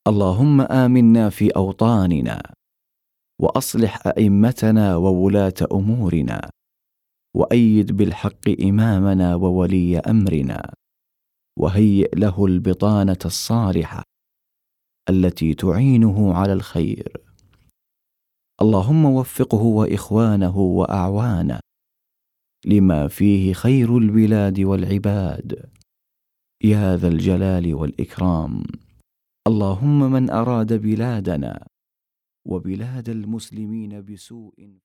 اللهم آمنا في أوطاننا، وأصلح أئمتنا وولاة أمورنا، وأيد بالحق إمامنا وولي أمرنا، وهيئ له البطانة الصالحة التي تعينه على الخير. اللهم وفقه وإخوانه وأعوانه لما فيه خير البلاد والعباد يا ذا الجلال والإكرام. اللهم من أراد بلادنا وبلاد المسلمين بسوء